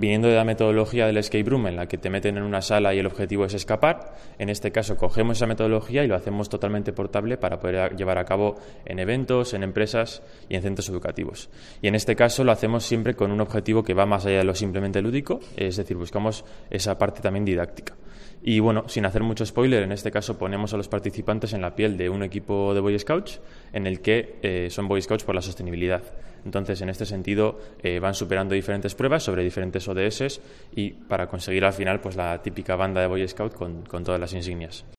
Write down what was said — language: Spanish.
viniendo de la metodología del escape room, en la que te meten en una sala y el objetivo es escapar, en este caso cogemos esa metodología y lo hacemos totalmente portable para poder llevar a cabo en eventos, en empresas y en centros educativos. Y en este caso lo hacemos siempre con un objetivo que va más allá de lo simplemente lúdico, es decir, buscamos esa parte también didáctica. Y bueno, sin hacer mucho spoiler, en este caso ponemos a los participantes en la piel de un equipo de Boy Scouts en el que son Boy Scouts por la sostenibilidad. Entonces, en este sentido, van superando diferentes pruebas sobre diferentes ODS y para conseguir al final pues la típica banda de Boy Scout con todas las insignias.